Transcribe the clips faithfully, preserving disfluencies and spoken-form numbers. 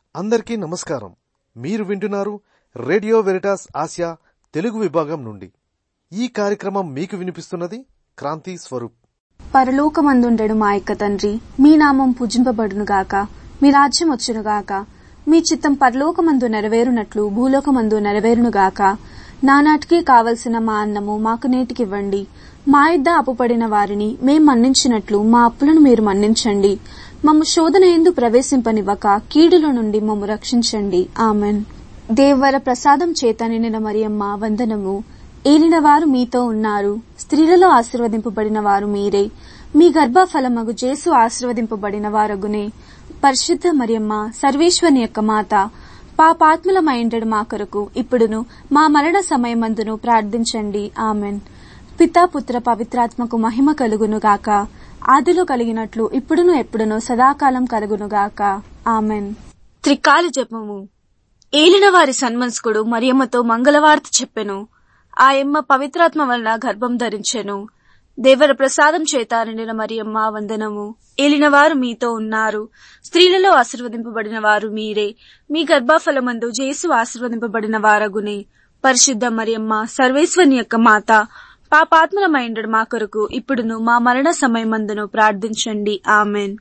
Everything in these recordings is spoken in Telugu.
అందరికీ నమస్కారం. మీరు వింటున్నారు రేడియో వెరిటాస్ ఆసియా తెలుగు విభాగం నుండి. ఈ కార్యక్రమం మీకు వినిపిస్తున్నది క్రాంతి స్వరూప్. పరలోకమందుండెడు మా యొక్క తండ్రి, మీ నామం పూజింపబడునుగాక, మీ రాజ్యం వచ్చునుగాక, మీ చిత్తం పరలోకమందు నెరవేరునట్లు భూలోకమందు నెరవేరునుగాక. నానాటికి కావలసిన మా అన్నము మాకు నేటికివ్వండి. మా యొద్ద అప్పుపడిన వారిని మేం మన్నించినట్లు మా అప్పులను మీరు మన్నించండి. మమ్ము శోధన యందు ప్రవేశింపనివ్వక కీడుల నుండి మమ్ము రక్షించండి. ఆమెన్. దేవర ప్రసాదం చేత నిండిన మరియమ్మ వందనము. ఏలినవారు మీతో ఉన్నారు, స్త్రీలలో ఆశీర్వదింపబడిన వారు మీరే. మీ గర్భఫలమగు జేసు ఆశీర్వదింపబడిన వారగునే. పరిశుద్ధ మరియమ్మ, సర్వేశ్వరుని యొక్క మాత, పాపాత్ములమైండెడు మా కొరకు ఇప్పుడును మా మరణ సమయమందును ప్రార్థించండి. ఆమెన్. పితా పుత్ర పవిత్రాత్మకు మహిమ కలుగునుగాక, ఆదిలో కలిగినట్లు ఇప్పుడును ఎప్పుడును సదాకాలం కలుగునుగాక. ఆమెన్. త్రికాల జపము. ఏలిన వారి సన్మనస్కుడు మరియమ్మతో మంగళవార్త చెప్పెను. ఆయమ్మ పవిత్రాత్మ వలన గర్భం ధరించెను. దేవర ప్రసాదం చేత నిండిన మరియమ్మ వందనము. ఏలినవారు మీతో ఉన్నారు, స్త్రీలలో ఆశీర్వదింపబడిన వారు మీరే. మీ గర్భఫలమందు జేసు ఆశీర్వదింపబడిన వారగునే. పరిశుద్ధ మరియమ్మ, సర్వేశ్వరుని యొక్క మాత, పాపాత్ములమైండెడు మా కొరకు ఇప్పుడును మా మరణ సమయమందును ప్రార్థించండి. ఆమెన్.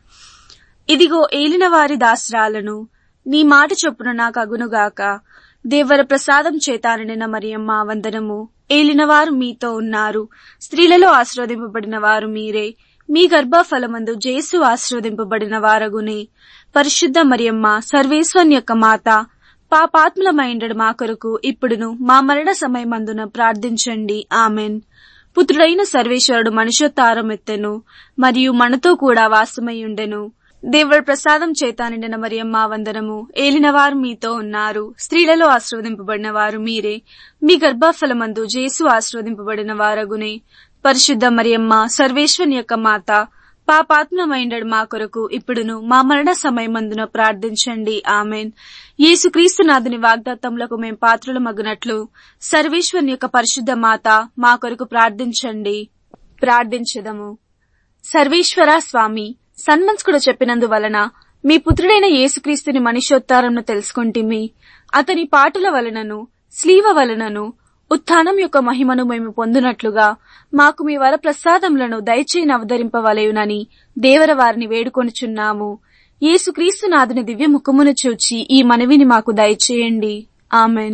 ఇదిగో ఏలిన వారి దాసరాలను, నీ మాట చొప్పున నాకు అగునుగాక. దేవర ప్రసాదం చేత నిండిన మరియమ్మ వందనము. ఏలినవారు మీతో ఉన్నారు, స్త్రీలలో ఆశీర్వదింపబడిన వారు మీరే. మీ గర్భఫలమందు జేసు ఆశీర్వదింపబడిన వారగునే. పరిశుద్ధ మరియమ్మ, సర్వేశ్వరుని యొక్క మాత, పాపాత్ములమైండెడు మా కొరకు ఇప్పుడును మా మరణ సమయమందున ప్రార్థించండి. ఆమెన్. పుత్రుడైన సర్వేశ్వరుడు మనుష్యోత్తారం ఎత్తెను, మరియు మనతో కూడా వాసమయ్యుండెను. దేవుడి ప్రసాదం చేత నిండిన మరియమ్మ వందనము. ఏలినవారు మీతో ఉన్నారు, స్త్రీలలో ఆశీర్వదింపబడిన వారు మీరే. మీ గర్భఫలమందు జేసు ఆశీర్వదింపబడిన వారగునే. పరిశుద్ధ మరియమ్మ, సర్వేశ్వరుని యొక్క మాత, పాపాత్మమైండెడు మా కొరకు ఇప్పుడును మా మరణ సమయమందున ప్రార్థించండి. ఆమెన్. యేసుక్రీస్తు నాథుని వాగ్దాత్తములకు మేం పాత్రులమగునట్లు సర్వేశ్వరుని యొక్క పరిశుద్ధ మాత మా కొరకు ప్రార్థించండి. ప్రార్థించెదము. సర్వేశ్వర స్వామి, సన్మనస్కుడు చెప్పినందువలన మీ పుత్రుడైన యేసుక్రీస్తుని మనుష్యోత్తారంను తెలుసుకుంటిమి. అతని పాటుల వలనను స్లీవ వలనను ఉత్థానం యొక్క మహిమను మేము పొందునట్లుగా మాకు మీ వర ప్రసాదములను దయచేయని అవతరింపవలయునని దేవర వారిని వేడుకొనుచున్నాము. యేసుక్రీస్తు నాథుని దివ్య ముఖమును చూచి ఈ మనవిని మాకు దయచేయండి. ఆమెన్.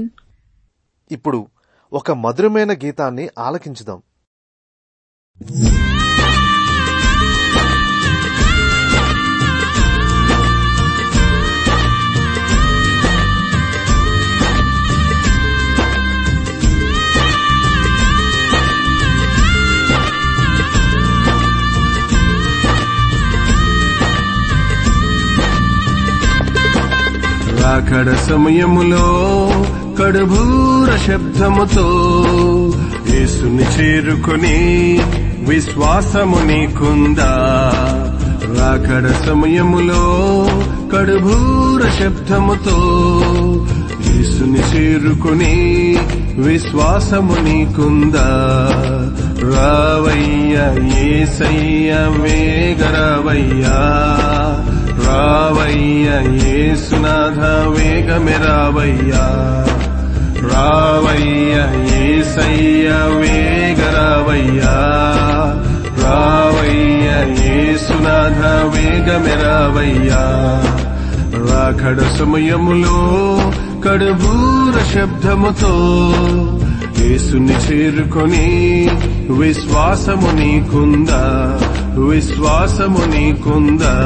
ఇప్పుడు ఒక మధురమైన గీతాన్ని ఆలకించుదాం. రాకడ సమయములో కడుభూర శబ్దముతో యేసుని చేరుకొని విశ్వాసము నీకుందా. రాకడ సమయములో కడుభూర శబ్దముతో యేసుని చేరుకొని విశ్వాసము నీకుందా. రావయ్యా యేసయ్యా, వేగరావయ్యా, రావయ్యా యేసునాథ, వేగమే రావయ్యా. రావయ్యా యేసయ్యా, వేగరావయ్యా, రావయ్యా యేసునాథ, వేగమే రావయ్యా. రాకడ సమయములో కడుభూర శబ్దముతో యేసుని చేరుకొని విశ్వాసము నీకుందా, విశ్వాసము నీకుందా.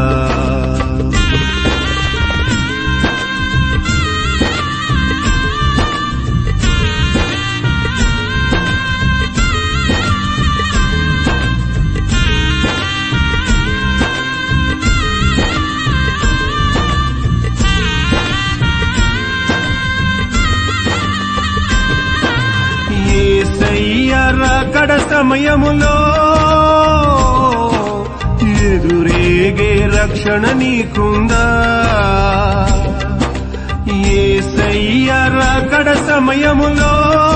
రాకడ సమయములో ఎదురేగే రక్షణ నీకుందా. యేసయ్య రాకడ సమయములో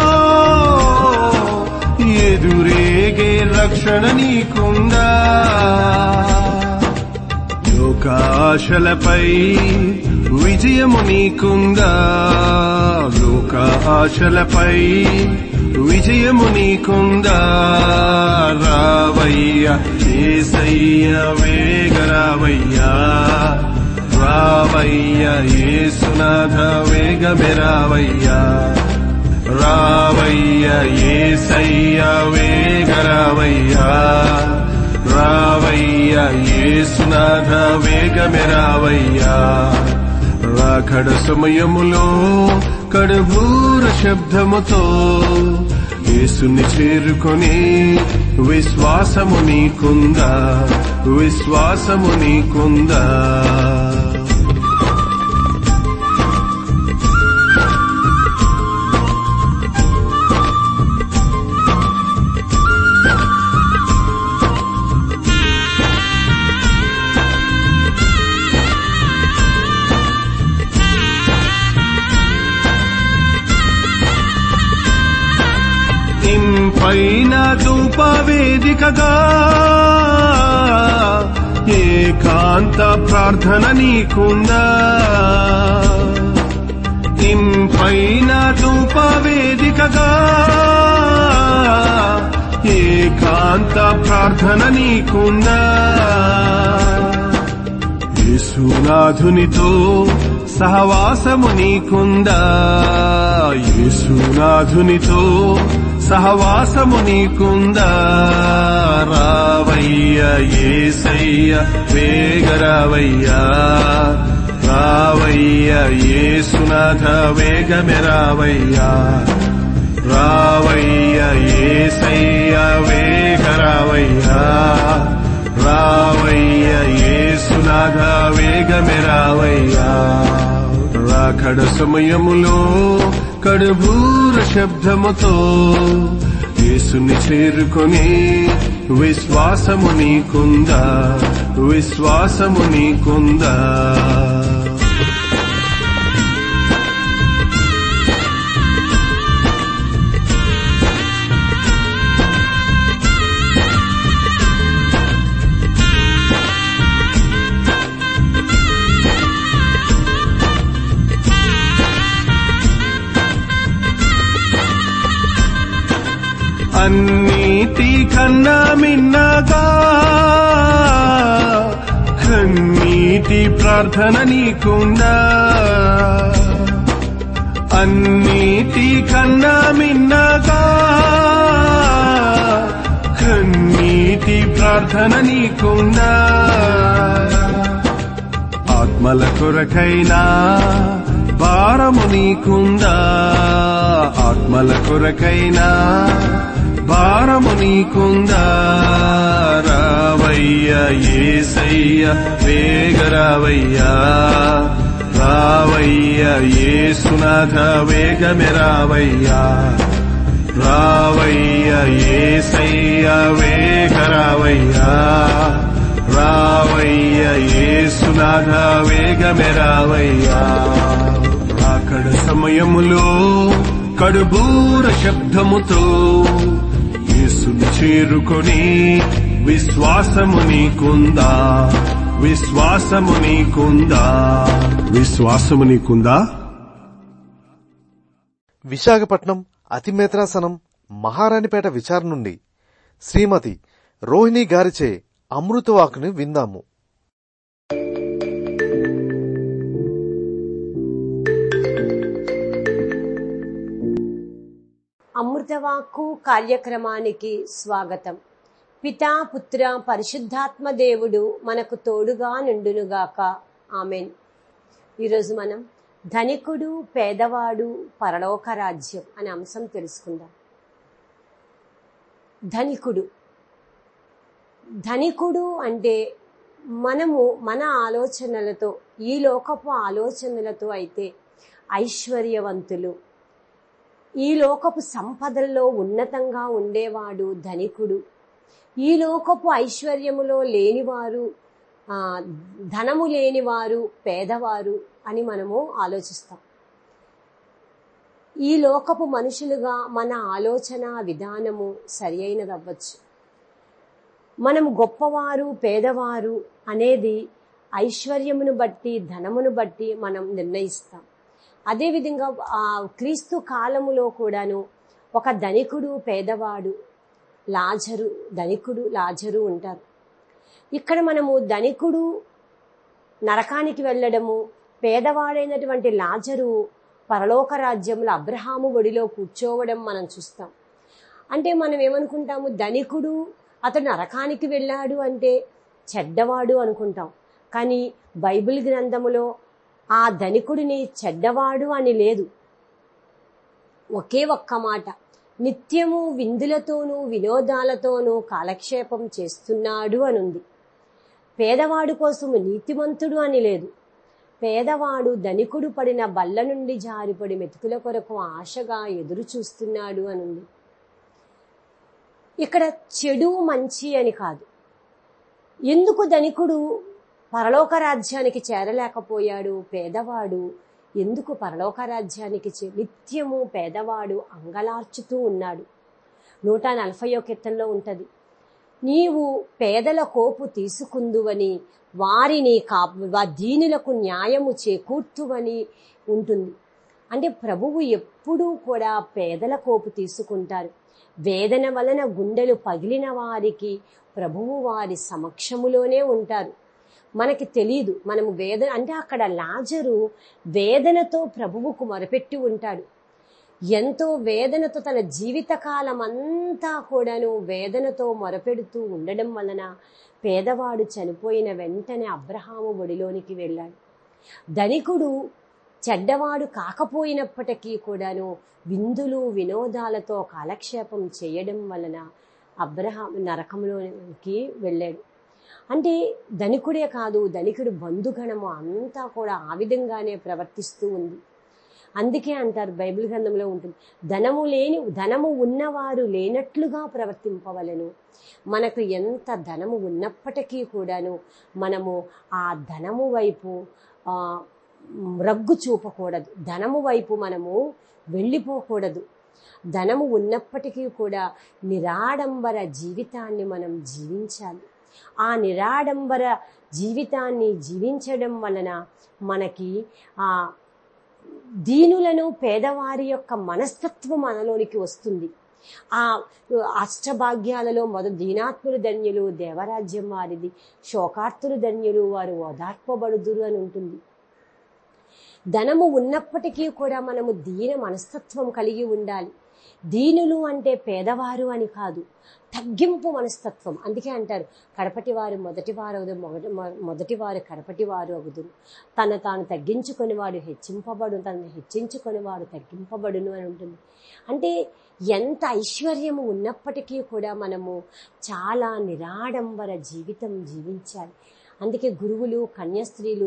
ఎదురేగే రక్షణ నీకుందా. లోకాశలపై విజయము నీకుందా, లోక ఆశలపై విజయము నీకుందా. రావయ్యా యేసయ్య వేగరావయ్యా, రావయ్యా యేసునాథ వేగమే రావయ్యా. రావయ్యా యేసయ్య వేగరావయ్యా, రావయ్యా యేసునాథ వేగమే రావయ్యా. రాకడ సమయములో కడుభూర శబ్దముతో యేసుని చేరుకొని విశ్వాసము నీకుందా, విశ్వాసము నీకుందా. పైన ధూప వేదికగా ఏకాంత ప్రార్థన నీకుందా. ఇంపైన ధూప వేదికగా ఏకాంత ప్రార్థన నీకుందా. యేసునాథునితో సహవాసము నీకుందా, యేసునాథునితో సహవాసము నీకుందా. రావయ్యా యేసయ్య వేగరావయ్యా, రావయ్యా యేసునాథ వేగమే రావయ్యా. రావయ్యా యేసయ్య వేగరావయ్యా, రావయ్యా యేసునాథ వేగమే రావయ్యా. రాకడ సమయములో కడుభూర శబ్దముతో యేసుని చేరుకొని విశ్వాసము నీకుందా, విశ్వాసము నీకుందా. అన్నిటి కన్నా మిన్నగా కన్నీటి ప్రార్థన నీకుందా. అన్నిటి కన్నా మిన్నగా కన్నీటి ప్రార్థన నీకుందా. ఆత్మల కొరకైనా భారము నీకుందా, ఆత్మల కొరకైనా భారము నీకుందా. రావయ్యా యేసయ్య వేగరావయ్యా, రావయ్యా యేసునాథ వేగమే రావయ్యా. రావయ్యా యేసయ్య వేగరావయ్యా, రావయ్యా యేసునాథ వేగమే రావయ్యా. రాకడ సమయములో కడుబూర శబ్దముతో యేసుని చేరుకొని విశ్వాసము నీకుందా, విశ్వాసము నీకుందా, విశ్వాసము నీకుందా. విశాఖపట్నం అతిమేత్రాసనం మహారాణిపేట విచారణ నుండి శ్రీమతి రోహిణి గారిచే అమృతవాకుని విందాము. అమృతవాక్కు కార్యక్రమానికి స్వాగతం. పితా పుత్ర పరిశుద్ధాత్మ దేవుడు మనకు తోడుగా నుండునుగాక. ఆమెన్. ఈరోజు మనం ధనికుడు పేదవాడు పరలోక రాజ్యం అనే అంశం తెలుసుకుందాం. ధనికుడు ధనికుడు అంటే మనము మన ఆలోచనలతో, ఈ లోకపు ఆలోచనలతో అయితే ఐశ్వర్యవంతులు, ఈ లోకపు సంపదల్లో ఉన్నతంగా ఉండేవాడు ధనికుడు. ఈ లోకపు ఐశ్వర్యములో లేనివారు, ధనము లేనివారు పేదవారు అని మనము ఆలోచిస్తాం. ఈ లోకపు మనుషులుగా మన ఆలోచన విధానము సరి అయినది అవ్వచ్చు. మనం గొప్పవారు పేదవారు అనేది ఐశ్వర్యమును బట్టి ధనమును బట్టి మనం నిర్ణయిస్తాం. అదేవిధంగా ఆ క్రీస్తు కాలములో కూడాను ఒక ధనికుడు పేదవాడు లాజరు ధనికుడు లాజరు ఉంటారు. ఇక్కడ మనము ధనికుడు నరకానికి వెళ్ళడము, పేదవాడైనటువంటి లాజరు పరలోక రాజ్యంలో అబ్రహాము ఒడిలో కూర్చోవడం మనం చూస్తాం. అంటే మనం ఏమనుకుంటాము, ధనికుడు అతడు నరకానికి వెళ్ళాడు అంటే చెడ్డవాడు అనుకుంటాం. కానీ బైబిల్ గ్రంథములో ఆ ధనికుడిని చెడ్డవాడు అని లేదు. ఒకే ఒక్క మాట, నిత్యము విందులతోనూ వినోదాలతోనూ కాలక్షేపం చేస్తున్నాడు అని ఉంది. పేదవాడు కోసము నీతిమంతుడు అని లేదు. పేదవాడు ధనికుడు పడిన బల్ల నుండి జారిపడి మెతుకుల కొరకు ఆశగా ఎదురు చూస్తున్నాడు అని ఉంది. ఇక్కడ చెడు మంచి అని కాదు. ఎందుకు ధనికుడు పరలోక రాజ్యానికి చేరలేకపోయాడు, పేదవాడు ఎందుకు పరలోక రాజ్యానికి చే నిత్యము పేదవాడు అంగలార్చుతూ ఉన్నాడు. నూట నలభయో కీర్తనలో ఉంటది, నీవు పేదల కోపు తీసుకుందువని వారిని కా దీనులకు న్యాయము చేకూర్తువని ఉంటుంది. అంటే ప్రభువు ఎప్పుడూ కూడా పేదల కోపు తీసుకుంటారు. వేదన వలన గుండెలు పగిలిన వారికి ప్రభువు వారి సమక్షములోనే ఉంటారు. మనకి తెలీదు మనము వేదన అంటే అక్కడ లాజరు వేదనతో ప్రభువుకు మొరపెట్టి ఉంటాడు. ఎంతో వేదనతో తన జీవితకాలం అంతా కూడాను వేదనతో మొరపెడుతూ ఉండడం వలన పేదవాడు చనిపోయిన వెంటనే అబ్రహాము ఒడిలోనికి వెళ్ళాడు. ధనికుడు చెడ్డవాడు కాకపోయినప్పటికీ కూడాను విందులు వినోదాలతో కాలక్షేపం చేయడం వలన అబ్రహాము నరకంలోనికి వెళ్ళాడు. అంటే ధనికుడే కాదు, ధనికుడు బంధుగణము అంతా కూడా ఆ విధంగానే ప్రవర్తిస్తూ ఉంది. అందుకే అంటారు బైబిల్ గ్రంథంలో ఉంటుంది, ధనము లేని ధనము ఉన్నవారు లేనట్లుగా ప్రవర్తింపవలెను. మనకు ఎంత ధనము ఉన్నప్పటికీ కూడాను మనము ఆ ధనము వైపు ఆ రగ్గు చూపకూడదు, ధనము వైపు మనము వెళ్ళిపోకూడదు. ధనము ఉన్నప్పటికీ కూడా నిరాడంబర జీవితాన్ని మనం జీవించాలి. ఆ నిరాడంబర జీవితాన్ని జీవించడం వలన మనకి ఆ దీనులను పేదవారి యొక్క మనస్తత్వం మనలోనికి వస్తుంది. ఆ అష్టభాగ్యాలలో మొదటి దీనాత్ములు ధన్యులు, దేవరాజ్యం వారిది, శోకార్తులు ధన్యులు, వారు ఓదార్పబడుదురు అని ఉంటుంది. ధనము ఉన్నప్పటికీ కూడా మనము దీన మనస్తత్వం కలిగి ఉండాలి. దీనులు అంటే పేదవారు అని కాదు, తగ్గింపు మనస్తత్వం. అందుకే అంటారు కడపటివారు మొదటివారు అవుదు మొదటివారు కడపటివారు అవుదురు. తను తాను తగ్గించుకొని వాడు హెచ్చింపబడు, తను హెచ్చించుకొని వాడు తగ్గింపబడును అని ఉంటుంది. అంటే ఎంత ఐశ్వర్యము ఉన్నప్పటికీ కూడా మనము చాలా నిరాడంబర జీవితం జీవించాలి. అందుకే గురువులు కన్యాస్త్రీలు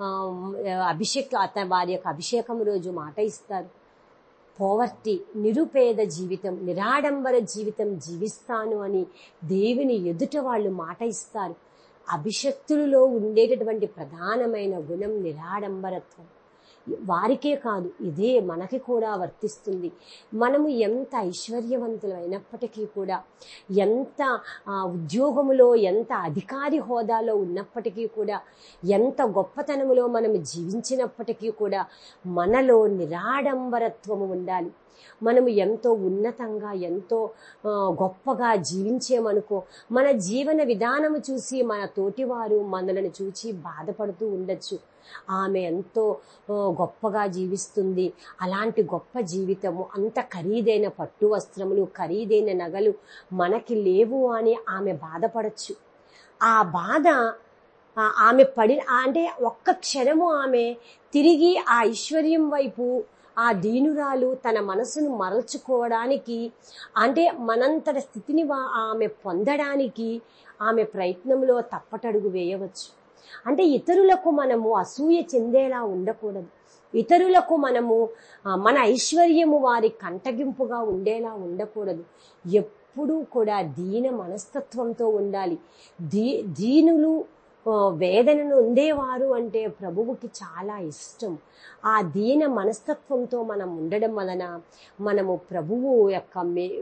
అభిషేక్ వారి యొక్క అభిషేకం రోజు మాట ఇస్తారు, పోవర్టీ నిరుపేద జీవితం నిరాడంబర జీవితం జీవిస్తాను అని దేవుని ఎదుట వాళ్ళు మాట ఇస్తారు. అభిషక్తులలో ఉండేటటువంటి ప్రధానమైన గుణం నిరాడంబరత్వం. వారికే కాదు, ఇదే మనకి కూడా వర్తిస్తుంది. మనము ఎంత ఐశ్వర్యవంతులైనప్పటికీ కూడా, ఎంత ఉద్యోగములో ఎంత అధికారి హోదాలో ఉన్నప్పటికీ కూడా, ఎంత గొప్పతనములో మనము జీవించినప్పటికీ కూడా మనలో నిరాడంబరత్వము ఉండాలి. మనము ఎంతో ఉన్నతంగా ఎంతో గొప్పగా జీవించేమనుకో మన జీవన విధానము చూసి మన తోటివారు మనలను చూచి బాధపడుతూ ఉండొచ్చు. ఆమె ఎంతో గొప్పగా జీవిస్తుంది, అలాంటి గొప్ప జీవితము, అంత ఖరీదైన పట్టు వస్త్రములు ఖరీదైన నగలు మనకి లేవు అని ఆమె బాధపడచ్చు. ఆ బాధ ఆమె పడి అంటే ఒక్క క్షణము ఆమె తిరిగి ఆ ఐశ్వర్యం వైపు ఆ దీనురాలు తన మనసును మరల్చుకోవడానికి అంటే మనంతటి స్థితిని ఆమె పొందడానికి ఆమె ప్రయత్నంలో తప్పటడుగు వేయవచ్చు. అంటే ఇతరులకు మనము అసూయ చెందేలా ఉండకూడదు. ఇతరులకు మనము మన ఐశ్వర్యము వారి కంటగింపుగా ఉండేలా ఉండకూడదు. ఎప్పుడూ కూడా దీన మనస్తత్వంతో ఉండాలి. దీ దీనులు వేదనను ఉండేవారు అంటే ప్రభువుకి చాలా ఇష్టం. ఆ దీన మనస్తత్వంతో మనం ఉండడం వలన మనము ప్రభువు యొక్క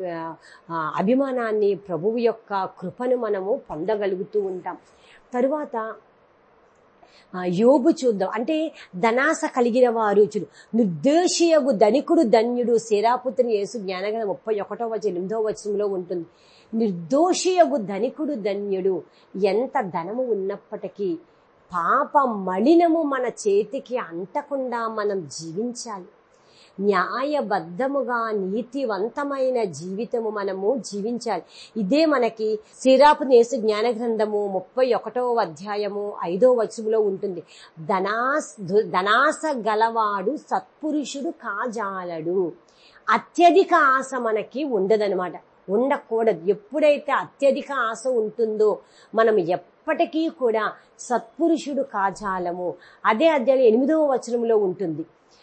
అభిమానాన్ని, ప్రభువు యొక్క కృపను మనము పొందగలుగుతూ ఉంటాం. తరువాత యోబు చూద్దాం. అంటే ధనాస కలిగిన వారు చూడు, నిర్దోషియగు ధనికుడు ధన్యుడు. శేరాపుత్రుని యేసు జ్ఞానగణ ముప్పై ఒకటో వచనం ఎనిమిదో వచనంలో ఉంటుంది. నిర్దోషియగు ధనికుడు ధన్యుడు. ఎంత ధనము ఉన్నప్పటికీ పాప మలినము మన చేతికి అంటకుండా మనం జీవించాలి. న్యాయబద్ధముగా నీతివంతమైన జీవితము మనము జీవించాలి. ఇదే మనకి శ్రీరాపుని యేసు జ్ఞాన గ్రంథము ముప్పై ఒకటవ అధ్యాయము ఐదో వచనంలో ఉంటుంది. ధనాస్ ధనాస గలవాడు సత్పురుషుడు కాజాలడు. అత్యధిక ఆశ మనకి ఉండదనమాట, ఉండకూడదు. ఎప్పుడైతే అత్యధిక ఆశ ఉంటుందో మనం ఎప్పటికీ కూడా సత్పురుషుడు కాజాలము. అదే అధ్యాయం ఎనిమిదవ వచనంలో ఉంటుంది.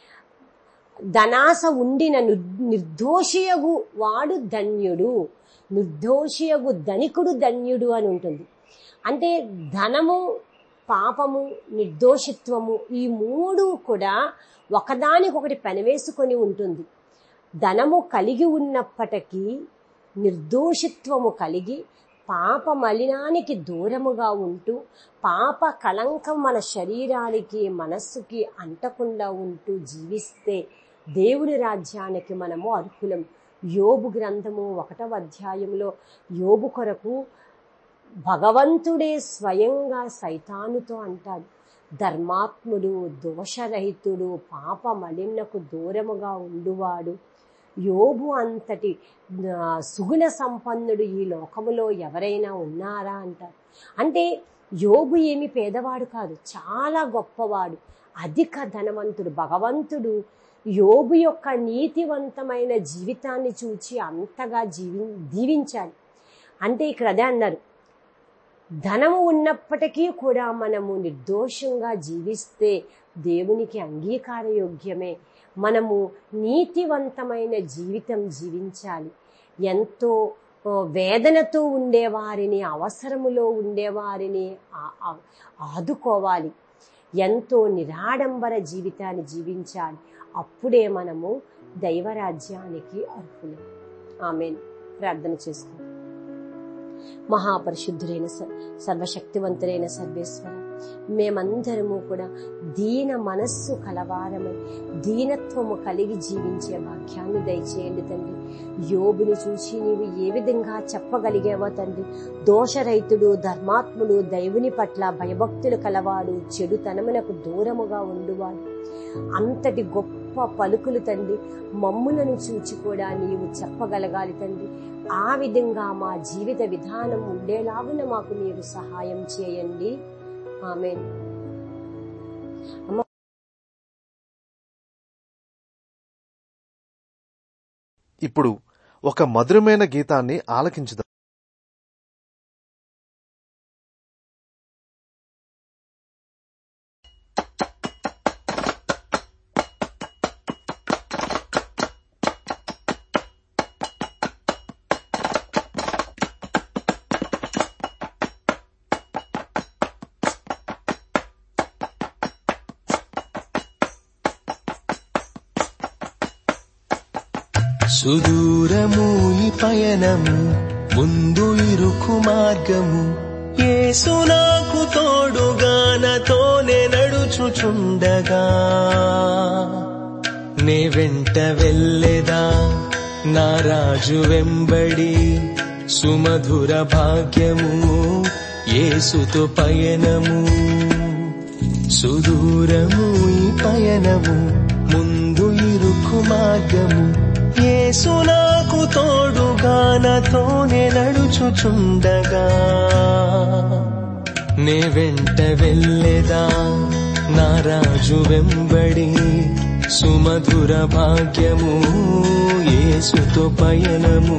ధనాస ఉండిన నిర్దోషియగు వాడు ధన్యుడు, నిర్దోషియగు ధనికుడు ధన్యుడు అని ఉంటుంది. అంటే ధనము, పాపము, నిర్దోషిత్వము ఈ మూడు కూడా ఒకదానికొకటి పెనవేసుకొని ఉంటుంది. ధనము కలిగి ఉన్నప్పటికీ నిర్దోషిత్వము కలిగి పాప మలినానికి దూరముగా ఉంటూ పాప కళంకం మన శరీరానికి మనస్సుకి అంటకుండా ఉంటూ జీవిస్తే దేవుని రాజ్యానికి మనము అర్హులం. యోబు గ్రంథము ఒకటవ అధ్యాయంలో యోబు కొరకు భగవంతుడే స్వయంగా సైతానుతో అంటాడు, ధర్మాత్ముడు, దోషరహితుడు, పాప మలినకు దూరముగా ఉండువాడు. యోబు అంతటి సుగుణ సంపన్నుడు ఈ లోకములో ఎవరైనా ఉన్నారా అంటారు. అంటే యోబు ఏమి పేదవాడు కాదు, చాలా గొప్పవాడు, అధిక ధనవంతుడు. భగవంతుడు యోబు యొక్క నీతివంతమైన జీవితాన్ని చూచి అంతగా జీవి దీవించాలి. అంటే ఇక్కడ అదే అన్నారు, ధనము ఉన్నప్పటికీ కూడా మనము నిర్దోషంగా జీవిస్తే దేవునికి అంగీకార యోగ్యమే. మనము నీతివంతమైన జీవితం జీవించాలి. ఎంతో వేదనతో ఉండేవారిని, అవసరములో ఉండేవారిని ఆదుకోవాలి. ఎంతో నిరాడంబర జీవితాన్ని జీవించాలి. అప్పుడే మనము దైవరాజ్యానికి అర్హులు. ఆమేన్. ప్రార్థన చేసుకో. మహాపరిశుద్ధులైన సర్వశక్తివంతులైన సర్వేశ్వర, మేమందరము కూడా దీన మనస్సు కలవారమై దీనత్వము కలిగి జీవించే భాగ్యాన్ని దయచేయండి తండ్రి. యోబుని చూసి నీవు ఏ విధంగా చెప్పగలిగేవో తండ్రి, దోషరహితుడు, ధర్మాత్ముడు, దైవుని పట్ల భయభక్తులు కలవాడు, చెడుతనమునకు దూరముగా ఉండువాడు. అంతటి గొప్ప పలుకులు తండ్రి మమ్ములను చూచి కూడా నీవు చెప్పగలగాలి తండ్రి. ఆ విధంగా మా జీవిత విధానం ఉండేలాగున మాకు మీరు సహాయం చేయండి. ఆమేన్. ఇప్పుడు ఒక మధురమైన గీతాన్ని ఆలకించుదాం. సుదూరము ఈ పయనము, ముందు ఇరుకు మార్గము, యేసు నాకు తోడుగా నాతోనే నడుచుచుండగా, నే వెంట వెళ్ళెదా నా రాజు వెంబడి, సుమధుర భాగ్యము యేసుతో పయనము. సుదూరము ఈ పయనము, ముందు ఇరుకు మార్గము, యేసు నాకు తోడుగా నాతోనే నడుచుచుండగా, నే వెంట వెళ్ళెదా నా రాజు వెంబడి, సుమధుర భాగ్యము యేసుతో పయనము.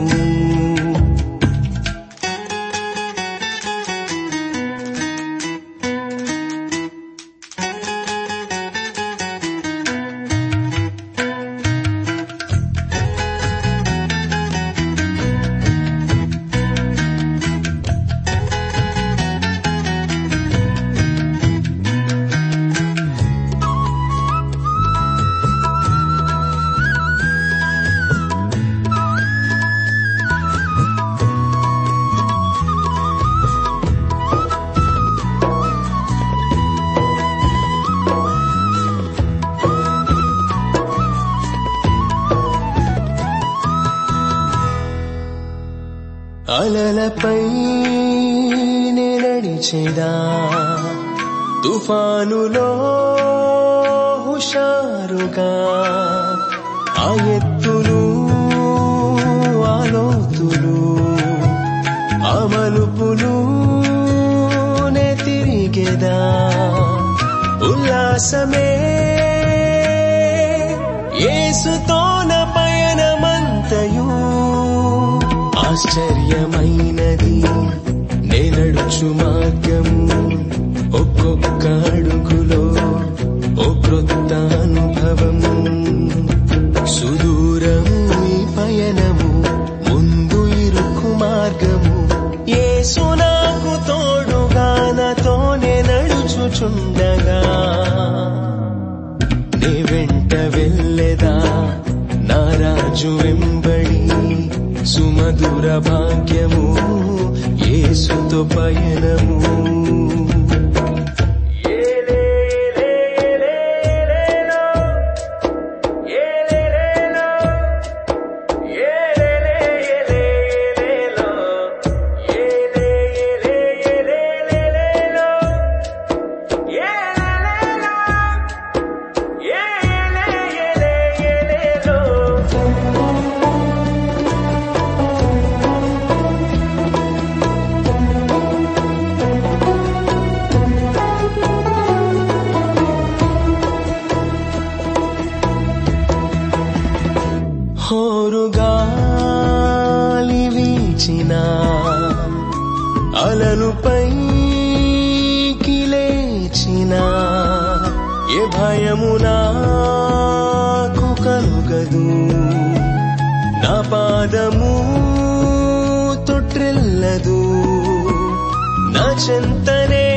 అలలపై నే నడిచెదా, తుఫానులో హుషారుగా, ఆ ఎత్తులు ఆ లోతులు ఆ మలుపులు నే తిరిగేదా, ఉల్లాసమే యేసుతోన పయనమంతయు, ఆశ్చర్యమైనది నే నడుచు మార్గము, ఒక్కొక్క అడుగులో ఓ క్రొత్త అనుభవం, సుదూరము ఈ పయనము, ముందు ఇరుకు మార్గము, యేసు నాకు తోడుగా నాతోనే నడుచుచుండగా, నే వెంట వెళ్ళెదా నా రాజు వెంబడి, సుమధుర భాగ్యము యేసుతో పయనము. హోరుగాలి వీచిన అలలు పైకి లేచిన, ఏ భయము నాకు కలుగదు, నా పాదము తొట్టిల్లదు, నా చెంతనే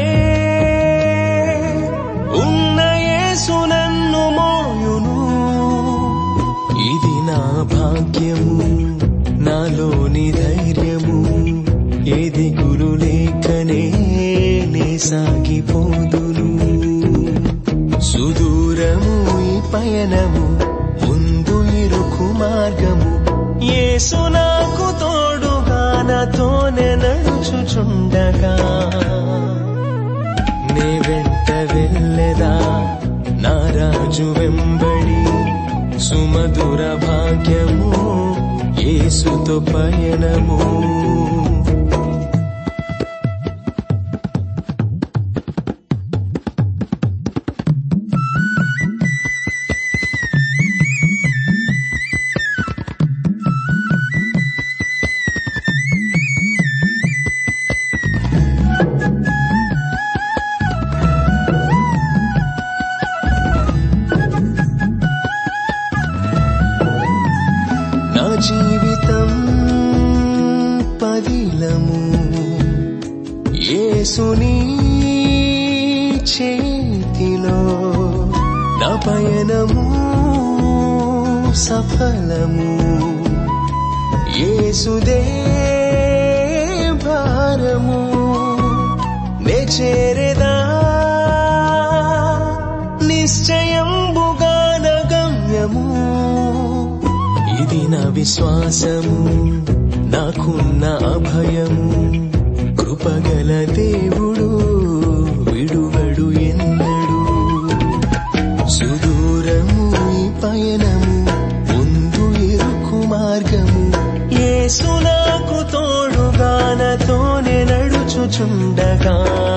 ఉన్న యేసు నన్ను మోయును, ఇది నా భాగ్యము నాలోని ధైర్యము, ఏ దిగులు లేకనే నే సాగిపోదును, సుదూరము ఈ పయనము, ముందు ఇరుకు మార్గము, యేసు నాకు తోడుగా నాతోనే నడుచుచుండగా, నే వెంట వెళ్ళెదా నా రాజు వెంబడి, సుమధుర భాగ్యము యేసుతో పయనము. నా జీవితం పదిలము యేసుని చేతిలో, నా పయనము సఫలము, యేసుదే భారము, నే చేరెదా నిశ్చయంబుగా నా గమ్యము, ఇది నా విశ్వాసము నాకున్న అభయము, కృపగల దేవుడు విడువడు ఎన్నడు, సుదూరము ఈ పయనము, ముందు ఇరుకు మార్గము, యేసు నాకు తోడుగా నాతోనే నడుచుచుండగా,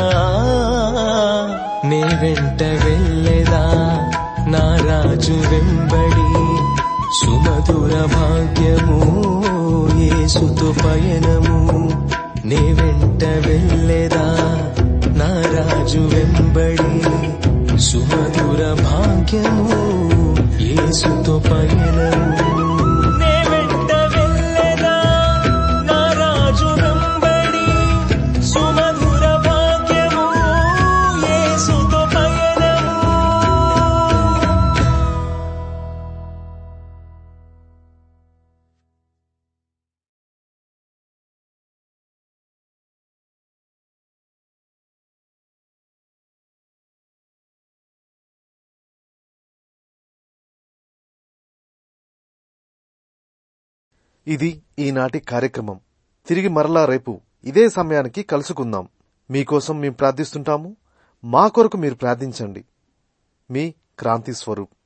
నే వెంట వెళ్ళెదా నా రాజు వెంబడి, సుమధుర భాగ్యము యేసుతో పయనము, నే వెంట వెళ్ళెదా నా రాజు వెంబడి, సుమధుర భాగ్యము యేసుతో పయనము. నే వెంట వెళ్ళెదా నా రాజు వెంబడి, సుమధుర భాగ్యము యేసుతో పయనము. ఇది ఈనాటి కార్యక్రమం. తిరిగి మరలా రేపు ఇదే సమయానికి కలుసుకుందాం. మీకోసం మేము ప్రార్థిస్తుంటాము. మా కొరకు మీరు ప్రార్థించండి. మీ క్రాంతి స్వరూప్.